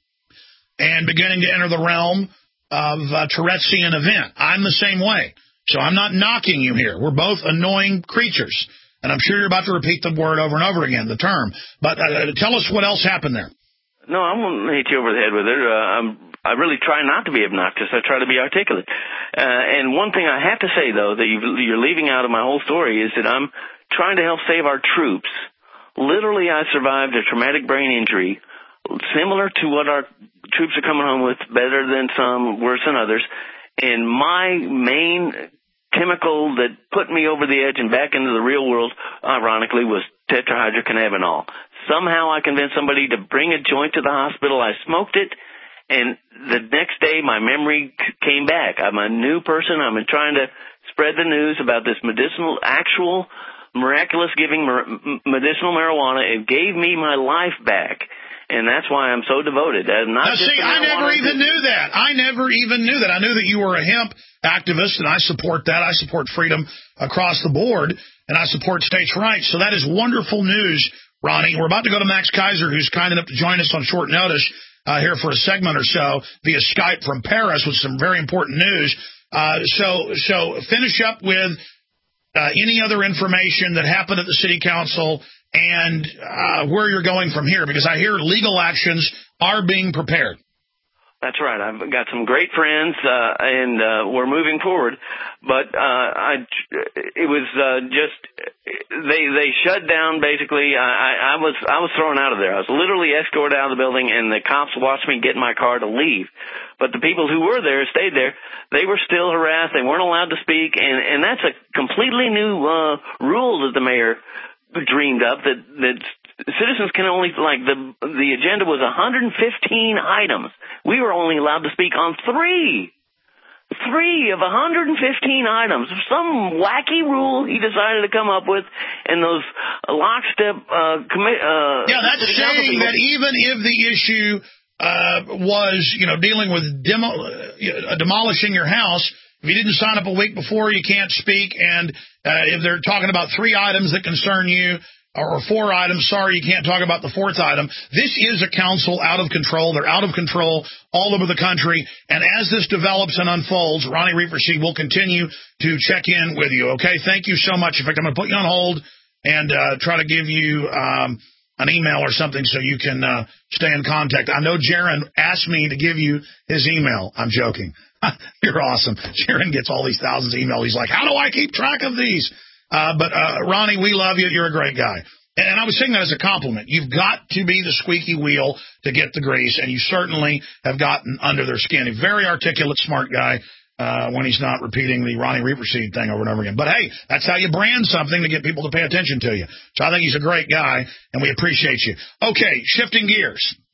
and beginning to enter the realm of a Tourette'sian event? I'm the same way. So I'm not knocking you here. We're both annoying creatures. And I'm sure you're about to repeat the word over and over again, the term. But uh, tell us what else happened there. No, I won't hit you over the head with it. Uh, I'm, I really try not to be obnoxious. I try to be articulate. Uh, and one thing I have to say, though, that you've, you're leaving out of my whole story is that I'm trying to help save our troops. Literally, I survived a traumatic brain injury similar to what our troops are coming home with, better than some, worse than others. And my main chemical that put me over the edge and back into the real world, ironically, was tetrahydrocannabinol. Somehow I convinced somebody to bring a joint to the hospital. I smoked it, and the next day my memory came back. I'm a new person. I'm trying to spread the news about this medicinal, actual, miraculous giving medicinal marijuana. It gave me my life back. And that's why I'm so devoted. Not now, just see, I never even knew that. I never even knew that. I knew that you were a hemp activist, and I support that. I support freedom across the board, and I support states' rights. So that is wonderful news, Ronnie. We're about to go to Max Kaiser, who's kind enough to join us on short notice uh, here for a segment or so via Skype from Paris with some very important news. Uh, so, so finish up with uh, any other information that happened at the city council and uh, where you're going from here, because I hear legal actions are being prepared. That's right. I've got some great friends, uh, and uh, we're moving forward. But uh, I, it was uh, just they they shut down. Basically, I, I was I was thrown out of there. I was literally escorted out of the building, and the cops watched me get in my car to leave. But the people who were there, stayed there, they were still harassed. They weren't allowed to speak, and and that's a completely new uh, rule that the mayor dreamed up, that that citizens can only, like, the the agenda was one hundred fifteen items. We were only allowed to speak on three. Three of one hundred fifteen items. Some wacky rule he decided to come up with, and those lockstep uh, commi- uh Yeah, that's saying that even if the issue uh was, you know, dealing with demo, uh, demolishing your house, if you didn't sign up a week before, you can't speak. And uh, if they're talking about three items that concern you, or four items, sorry, you can't talk about the fourth item. This is a council out of control. They're out of control all over the country. And as this develops and unfolds, Ronnie Reeferseed will continue to check in with you. Okay, thank you so much. In fact, I'm going to put you on hold and uh, try to give you um, an email or something so you can uh, stay in contact. I know Jaron asked me to give you his email. I'm joking. You're awesome. Sharon gets all these thousands of emails. He's like, how do I keep track of these? Uh, but, uh, Ronnie, we love you. You're a great guy. And, and I was saying that as a compliment. You've got to be the squeaky wheel to get the grease, and you certainly have gotten under their skin. A very articulate, smart guy uh, when he's not repeating the Ronnie Reeferseed thing over and over again. But, hey, that's how you brand something to get people to pay attention to you. So I think he's a great guy, and we appreciate you. Okay, shifting gears.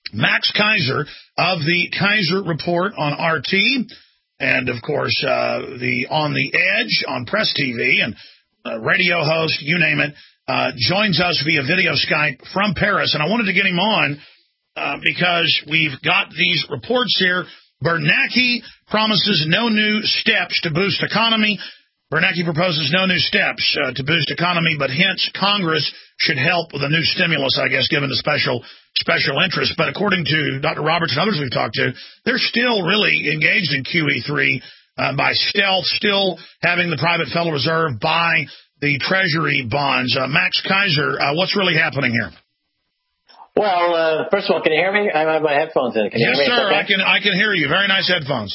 Max Keiser of the Keiser Report on R T, and, of course, uh, the On the Edge on Press T V, and uh, radio host, you name it, uh, joins us via video Skype from Paris. And I wanted to get him on uh, because we've got these reports here. Bernanke promises no new steps to boost economy. Bernanke proposes no new steps uh, to boost economy, but hints Congress should help with a new stimulus, I guess, given the special special interest. But according to Doctor Roberts and others we've talked to, they're still really engaged in Q E three uh, by stealth, still having the private Federal Reserve buy the Treasury bonds. Uh, Max Keiser, uh, what's really happening here? Well, uh, first of all, can you hear me? I have my headphones in. Can you yes, hear me? sir. Okay? I can. I can hear you. Very nice headphones.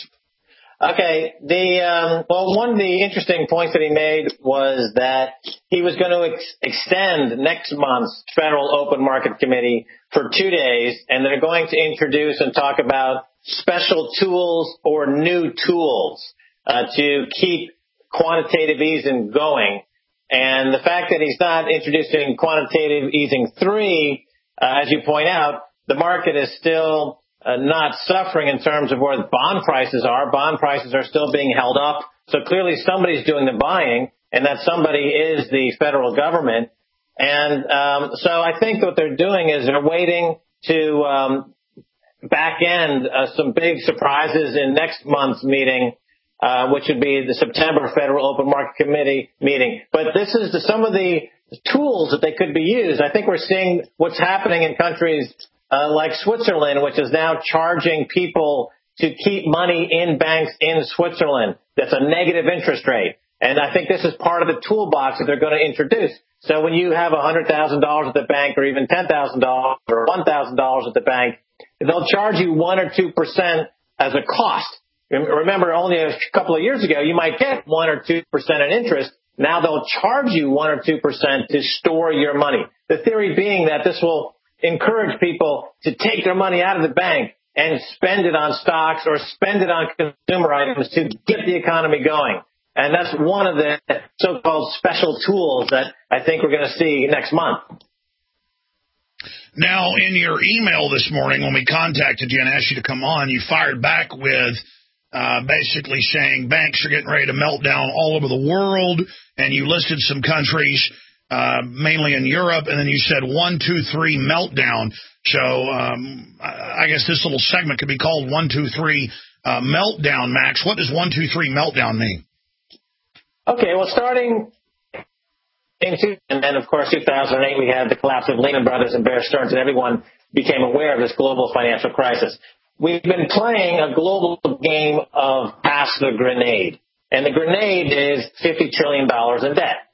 Okay. The um, well, one of the interesting points that he made was that he was going to ex- extend next month's Federal Open Market Committee for two days, and they're going to introduce and talk about special tools or new tools uh, to keep quantitative easing going. And the fact that he's not introducing quantitative easing three, uh, as you point out, the market is still uh, not suffering in terms of where the bond prices are. Bond prices are still being held up. So clearly somebody's doing the buying, and that somebody is the federal government. And um, so I think what they're doing is they're waiting to um, back end uh, some big surprises in next month's meeting, uh, which would be the September Federal Open Market Committee meeting. But this is the, some of the tools that they could be used. I think we're seeing what's happening in countries uh, like Switzerland, which is now charging people to keep money in banks in Switzerland. That's a negative interest rate. And I think this is part of the toolbox that they're going to introduce. So when you have one hundred thousand dollars at the bank, or even ten thousand dollars or one thousand dollars at the bank, they'll charge you one or two percent as a cost. Remember, only a couple of years ago, you might get one or two percent in interest. Now they'll charge you one or two percent to store your money. The theory being that this will encourage people to take their money out of the bank and spend it on stocks or spend it on consumer items to get the economy going. And that's one of the so-called special tools that I think we're going to see next month. Now, in your email this morning, when we contacted you and asked you to come on, you fired back with uh, basically saying banks are getting ready to melt down all over the world, and you listed some countries, uh, mainly in Europe, and then you said one, two, three meltdown. So um, I guess this little segment could be called one, two, three uh, meltdown, Max. What does one, two, three meltdown mean? Okay, well, starting in two, and then, of course, two thousand eight, we had the collapse of Lehman Brothers and Bear Stearns, and everyone became aware of this global financial crisis. We've been playing a global game of pass the grenade, and the grenade is fifty trillion dollars in debt.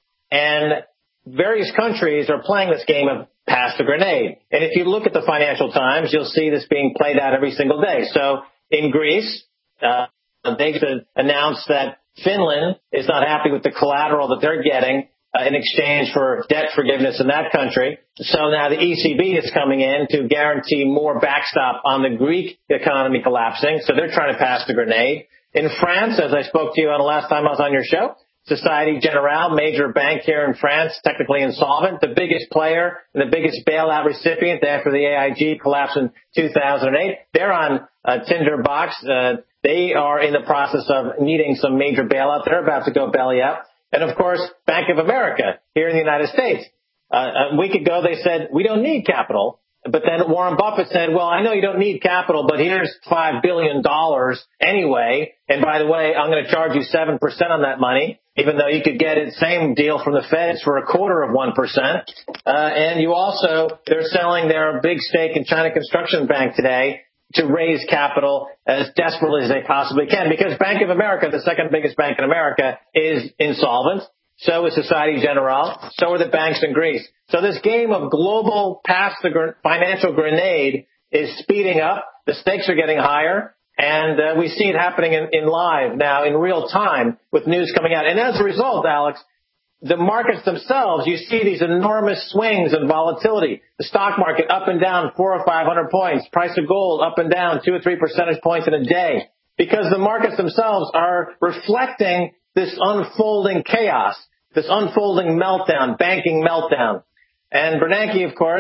And various countries are playing this game of pass the grenade. And if you look at the Financial Times, you'll see this being played out every single day. So in Greece, uh, they announced that Finland is not happy with the collateral that they're getting uh, in exchange for debt forgiveness in that country. So now the E C B is coming in to guarantee more backstop on the Greek economy collapsing. So they're trying to pass the grenade. In France, as I spoke to you on the last time I was on your show, Societe Generale, major bank here in France, technically insolvent, the biggest player and the biggest bailout recipient after the A I G collapse in two thousand eight. They're on uh, Tinderbox. Uh, They are in the process of needing some major bailout. They're about to go belly up. And, of course, Bank of America here in the United States. Uh, a week ago, they said, we don't need capital. But then Warren Buffett said, well, I know you don't need capital, but here's five billion dollars anyway. And, by the way, I'm going to charge you seven percent on that money, even though you could get it, same deal from the Feds for a quarter of one percent. Uh, and you also, they're selling their big stake in China Construction Bank today to raise capital as desperately as they possibly can, because Bank of America, the second biggest bank in America, is insolvent. So is Societe Generale. So are the banks in Greece. So this game of global pass the gr- financial grenade is speeding up. The stakes are getting higher. And uh, we see it happening in, in live now in real time with news coming out. And as a result, Alex, the markets themselves, you see these enormous swings in volatility. The stock market up and down four or five hundred points. Price of gold up and down two or three percentage points in a day. Because the markets themselves are reflecting this unfolding chaos, this unfolding meltdown, banking meltdown. And Bernanke, of course,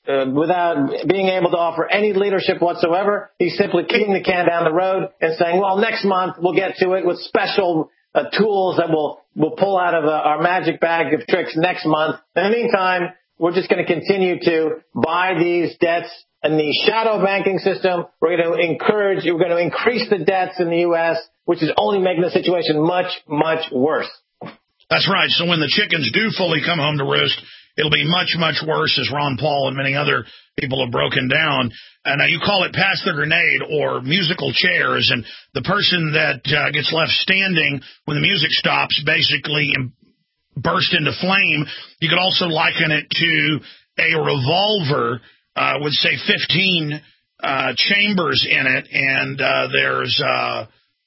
uh, without being able to offer any leadership whatsoever. He's simply kicking the can down the road and saying, well, next month we'll get to it with special uh, tools that we'll, we'll pull out of uh, our magic bag of tricks next month. In the meantime, we're just going to continue to buy these debts in the shadow banking system. We're going to encourage, we're going to increase the debts in the U S, which is only making the situation much, much worse. That's right. So when the chickens do fully come home to roost, it'll be much, much worse, as Ron Paul and many other people have broken down. And uh, you call it pass the grenade or musical chairs, and the person that uh, gets left standing when the music stops basically burst into flame. You could also liken it to a revolver uh, with, say, fifteen uh, chambers in it, and uh, there's uh,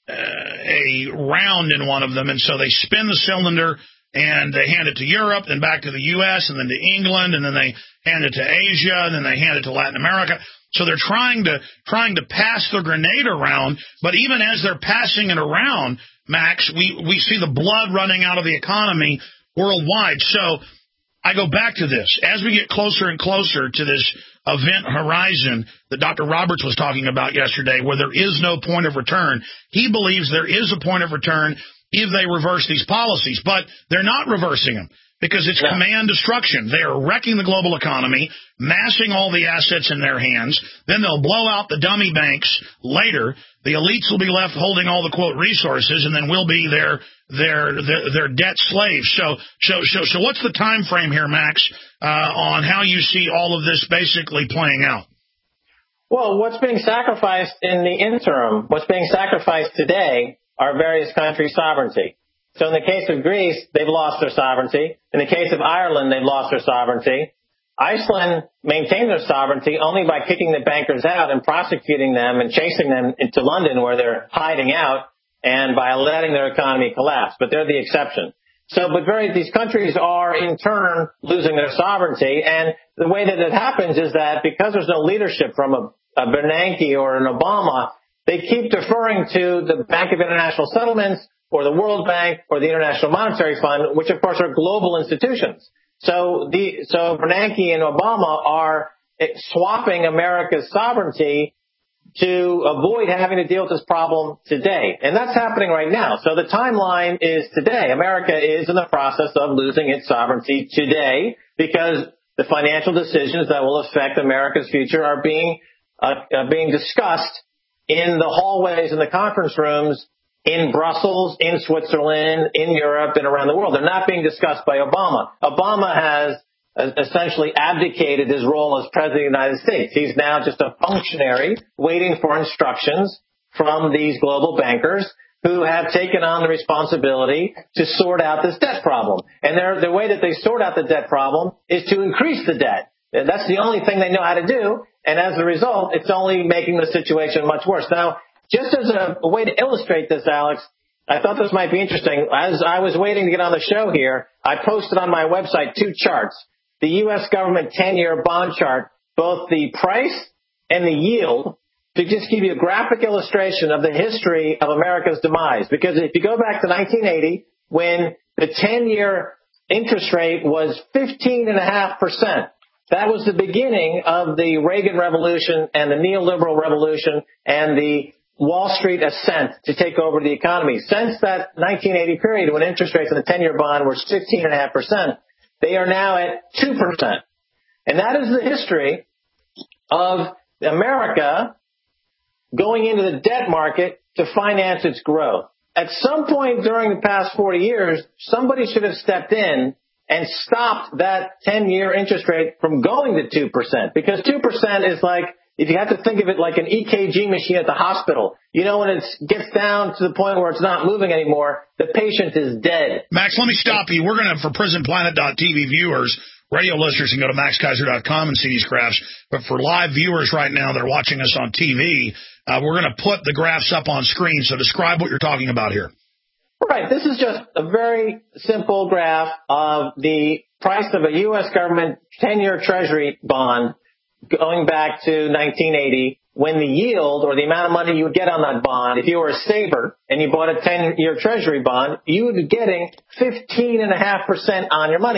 a round in one of them, and so they spin the cylinder, and they hand it to Europe, then back to the U S, and then to England, and then they hand it to Asia, and then they hand it to Latin America. So they're trying to trying to pass the grenade around, but even as they're passing it around, Max, we, we see the blood running out of the economy worldwide. So I go back to this. As we get closer and closer to this event horizon that Doctor Roberts was talking about yesterday, where there is no point of return, he believes there is a point of return if they reverse these policies. But they're not reversing them because it's yeah. command destruction. They are wrecking the global economy, massing all the assets in their hands. Then they'll blow out the dummy banks later. The elites will be left holding all the, quote, resources, and then we'll be their their their, their debt slaves. So, so, so, so what's the time frame here, Max, uh, on how you see all of this basically playing out? Well, what's being sacrificed in the interim, what's being sacrificed today are various countries' sovereignty. So in the case of Greece, they've lost their sovereignty. In the case of Ireland, they've lost their sovereignty. Iceland maintained their sovereignty only by kicking the bankers out and prosecuting them and chasing them into London where they're hiding out, and by letting their economy collapse. But they're the exception. So, but very, these countries are in turn losing their sovereignty. And the way that it happens is that because there's no leadership from a, a Bernanke or an Obama, they keep deferring to the Bank of International Settlements or the World Bank or the International Monetary Fund, which of course are global institutions. So the, so Bernanke and Obama are swapping America's sovereignty to avoid having to deal with this problem today. And that's happening right now. So the timeline is today. America is in the process of losing its sovereignty today because the financial decisions that will affect America's future are being, uh, uh, being discussed in the hallways and the conference rooms in Brussels, in Switzerland, in Europe, and around the world. They're not being discussed by Obama. Obama has essentially abdicated his role as president of the United States. He's now just a functionary waiting for instructions from these global bankers who have taken on the responsibility to sort out this debt problem. And the way that they sort out the debt problem is to increase the debt. And that's the only thing they know how to do. And as a result, it's only making the situation much worse. Now, just as a, a way to illustrate this, Alex, I thought this might be interesting. As I was waiting to get on the show here, I posted on my website two charts. The U S government ten-year bond chart, both the price and the yield, to just give you a graphic illustration of the history of America's demise. Because if you go back to nineteen eighty, when the ten-year interest rate was fifteen point five percent, that was the beginning of the Reagan Revolution and the neoliberal revolution and the Wall Street ascent to take over the economy. Since that nineteen eighty period, when interest rates on the ten-year bond were fifteen point five percent, they are now at two percent. And that is the history of America going into the debt market to finance its growth. At some point during the past forty years, somebody should have stepped in and stopped that ten-year interest rate from going to two percent. Because two percent is like, if you have to think of it like an E K G machine at the hospital, you know, when it gets down to the point where it's not moving anymore, the patient is dead. Max, let me stop you. We're going to, for prison planet dot t v viewers, radio listeners can go to max kaiser dot com and see these graphs. But for live viewers right now that are watching us on T V, uh, we're going to put the graphs up on screen. So describe what you're talking about here. Right. This is just a very simple graph of the price of a U S government ten-year treasury bond going back to nineteen eighty, when the yield or the amount of money you would get on that bond, if you were a saver and you bought a ten-year treasury bond, you would be getting fifteen point five percent on your money.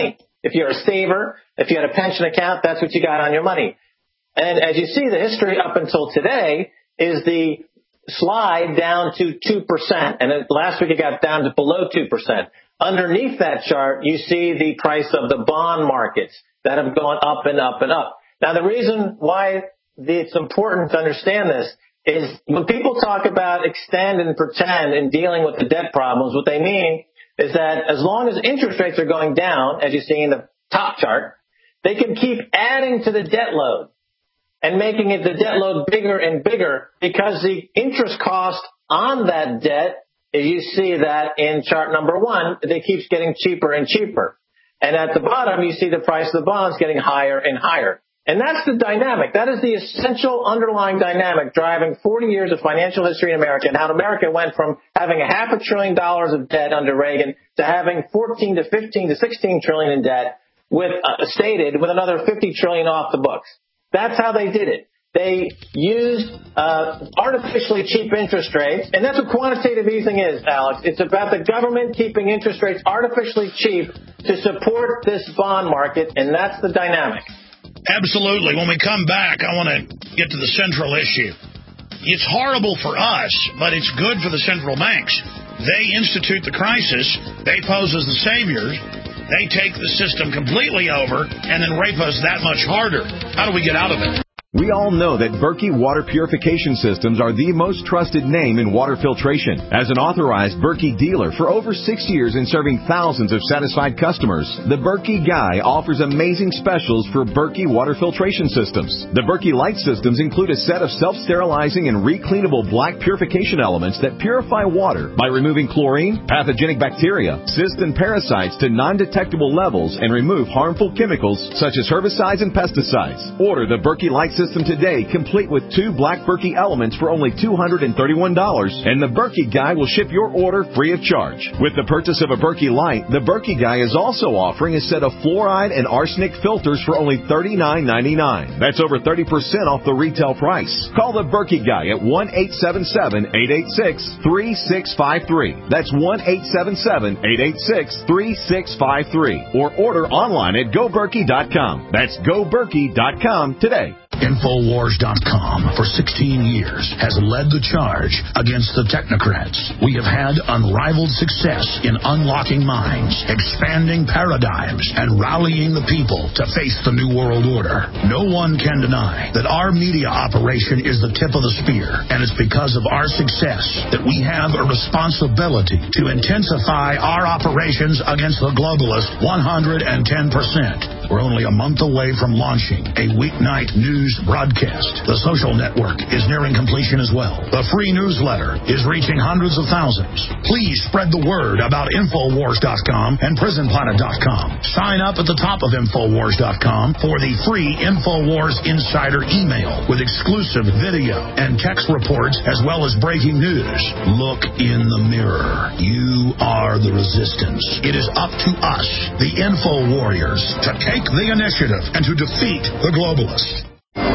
If you're a saver, if you had a pension account, that's what you got on your money. And as you see, the history up until today is the slide down to two percent. And then last week it got down to below two percent. Underneath that chart, you see the price of the bond markets that have gone up and up and up. Now, the reason why it's important to understand this is when people talk about extend and pretend in dealing with the debt problems, what they mean is that as long as interest rates are going down, as you see in the top chart, they can keep adding to the debt load and making it the debt load bigger and bigger because the interest cost on that debt, as you see that in chart number one, it keeps getting cheaper and cheaper. And at the bottom, you see the price of the bonds getting higher and higher. And that's the dynamic. That is the essential underlying dynamic driving forty years of financial history in America and how America went from having a half a trillion dollars of debt under Reagan to having fourteen to fifteen to sixteen trillion in debt with, uh, stated with another fifty trillion off the books. That's how they did it. They used uh, artificially cheap interest rates, and that's what quantitative easing is, Alex. It's about the government keeping interest rates artificially cheap to support this bond market, and that's the dynamic. Absolutely. When we come back, I want to get to the central issue. It's horrible for us, but it's good for the central banks. They institute the crisis. They pose as the saviors. They take the system completely over and then rape us that much harder. How do we get out of it? We all know that Berkey Water Purification Systems are the most trusted name in water filtration. As an authorized Berkey dealer for over six years and serving thousands of satisfied customers, the Berkey Guy offers amazing specials for Berkey Water Filtration Systems. The Berkey Light Systems include a set of self-sterilizing and recleanable black purification elements that purify water by removing chlorine, pathogenic bacteria, cysts, and parasites to non-detectable levels and remove harmful chemicals such as herbicides and pesticides. Order the Berkey Light System today, complete with two black Berkey elements for only two hundred thirty-one dollars, and the Berkey Guy will ship your order free of charge. With the purchase of a Berkey Light, the Berkey Guy is also offering a set of fluoride and arsenic filters for only thirty-nine ninety-nine. That's over thirty percent off the retail price. Call the Berkey Guy at one eight seven seven, eight eight six, three six five three. That's one eight seven seven, eight eight six, three six five three. Or order online at go berkey dot com. That's go berkey dot com today. Infowars dot com for sixteen years has led the charge against the technocrats. We have had unrivaled success in unlocking minds, expanding paradigms, and rallying the people to face the New World Order. No one can deny that our media operation is the tip of the spear, and it's because of our success that we have a responsibility to intensify our operations against the globalists one hundred ten percent. We're only a month away from launching a weeknight news broadcast. The social network is nearing completion as well. The free newsletter is reaching hundreds of thousands. Please spread the word about Infowars dot com and Prison Planet dot com. Sign up at the top of Infowars dot com for the free Infowars Insider email with exclusive video and text reports as well as breaking news. Look in the mirror. You are the resistance. It is up to us, the Info Warriors, to take the initiative and to defeat the globalists.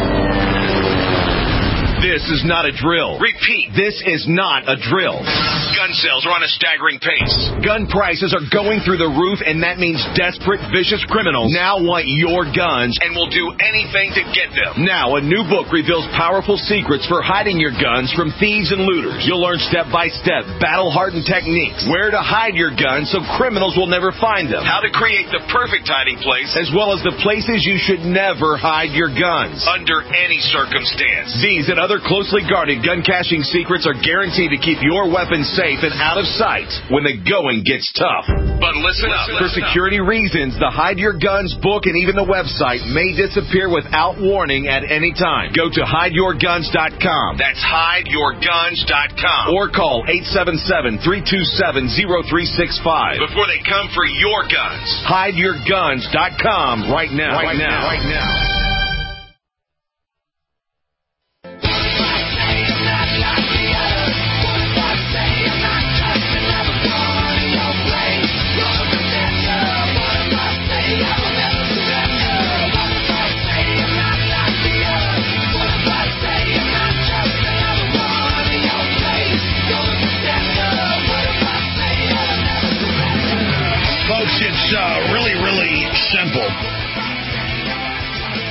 This is not a drill. Repeat, this is not a drill. Gun sales are on a staggering pace. Gun prices are going through the roof, and that means desperate, vicious criminals now want your guns and will do anything to get them. Now, a new book reveals powerful secrets for hiding your guns from thieves and looters. You'll learn step-by-step, battle-hardened techniques, where to hide your guns so criminals will never find them, how to create the perfect hiding place, as well as the places you should never hide your guns, under any circumstance. These and other closely guarded gun caching secrets are guaranteed to keep your weapons safe and out of sight when the going gets tough. But listen up. For security reasons, the Hide Your Guns book and even the website may disappear without warning at any time. Go to hide your guns dot com. That's hide your guns dot com. Or call eight seven seven, three two seven, zero three six five before they come for your guns. hide your guns dot com right now. Right, right now. Right now.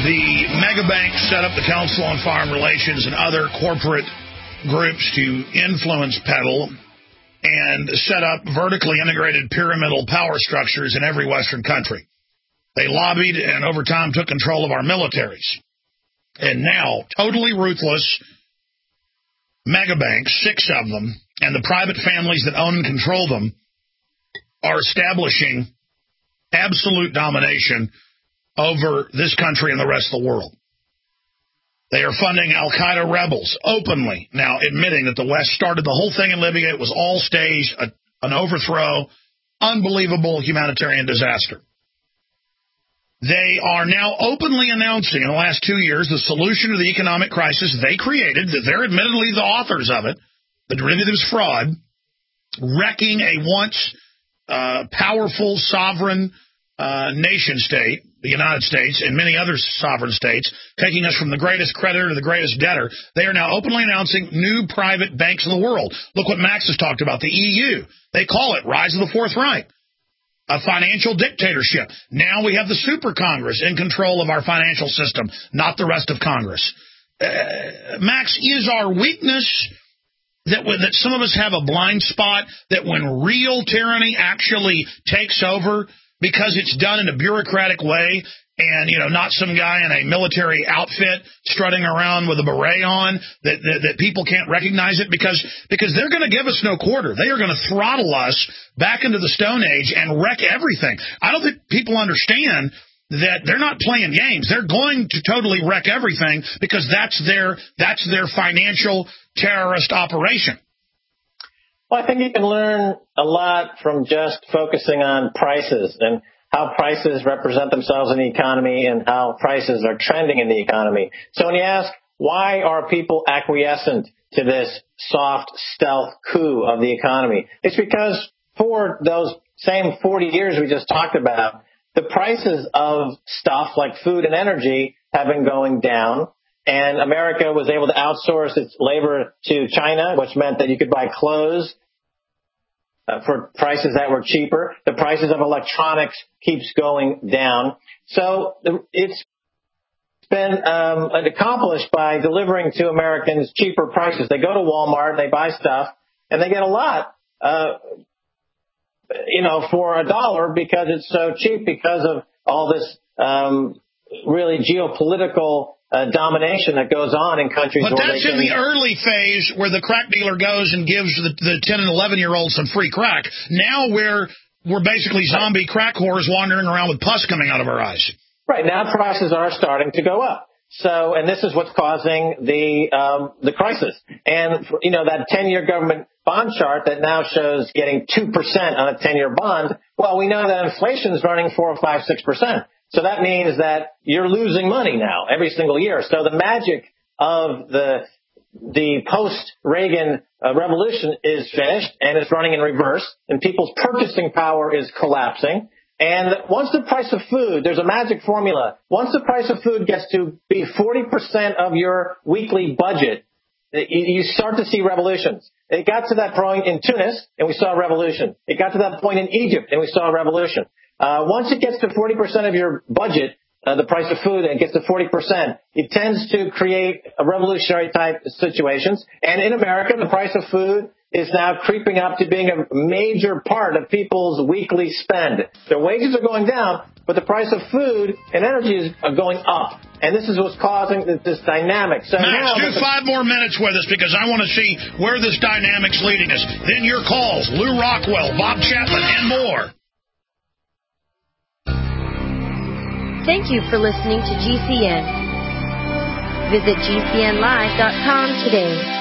The mega banks set up the Council on Foreign Relations and other corporate groups to influence peddle and set up vertically integrated pyramidal power structures in every Western country. They lobbied and over time took control of our militaries. And now, totally ruthless mega banks, six of them, and the private families that own and control them are establishing absolute domination over this country and the rest of the world. They are funding al-Qaeda rebels openly, now admitting that the West started the whole thing in Libya. It was all staged, a, an overthrow, unbelievable humanitarian disaster. They are now openly announcing in the last two years the solution to the economic crisis they created, that they're admittedly the authors of it, the derivatives fraud, wrecking a once uh, powerful sovereign uh, nation state, the United States, and many other sovereign states, taking us from the greatest creditor to the greatest debtor. They are now openly announcing new private banks of the world. Look what Max has talked about, the E U. They call it Rise of the Fourth Reich, a financial dictatorship. Now we have the Super Congress in control of our financial system, not the rest of Congress. Uh, Max, is our weakness that, that some of us have a blind spot, that when real tyranny actually takes over, because it's done in a bureaucratic way, and, you know, not some guy in a military outfit strutting around with a beret on, that, that, that people can't recognize it, because because they're going to give us no quarter. They are going to throttle us back into the Stone Age and wreck everything. I don't think people understand that they're not playing games. They're going to totally wreck everything, because that's their that's their financial terrorist operation. Well, I think you can learn a lot from just focusing on prices and how prices represent themselves in the economy and how prices are trending in the economy. So when you ask, why are people acquiescent to this soft stealth coup of the economy? It's because for those same forty years we just talked about, the prices of stuff like food and energy have been going down. And America was able to outsource its labor to China, which meant that you could buy clothes uh, for prices that were cheaper. The prices of electronics keeps going down. So it's been um, accomplished by delivering to Americans cheaper prices. They go to Walmart, they buy stuff, and they get a lot, uh, you know, for a dollar, because it's so cheap, because of all this um, really geopolitical Uh, domination that goes on in countries. But where that's they can... in the early phase where the crack dealer goes and gives the, the ten and eleven year olds some free crack. Now we're we're basically zombie crack whores wandering around with pus coming out of our eyes. Right, now prices are starting to go up. So, and this is what's causing the um, the crisis. And you know, that ten year government bond chart that now shows getting two percent on a ten year bond. Well, we know that inflation is running four or five, six percent. So that means that you're losing money now every single year. So the magic of the the post-Reagan uh, revolution is finished, and it's running in reverse, and people's purchasing power is collapsing. And once the price of food, there's a magic formula. Once the price of food gets to be forty percent of your weekly budget, you start to see revolutions. It got to that point in Tunis, and we saw a revolution. It got to that point in Egypt, and we saw a revolution. Uh, once it gets to forty percent of your budget, uh, the price of food, and it gets to forty percent, it tends to create a revolutionary type situations. And in America, the price of food is now creeping up to being a major part of people's weekly spend. Their wages are going down, but the price of food and energy is going up. And this is what's causing this dynamic. So Max, now do five more minutes with us, because I want to see where this dynamic's leading us. Then your calls, Lou Rockwell, Bob Chapman, and more. Thank you for listening to G C N. Visit G C N live dot com today.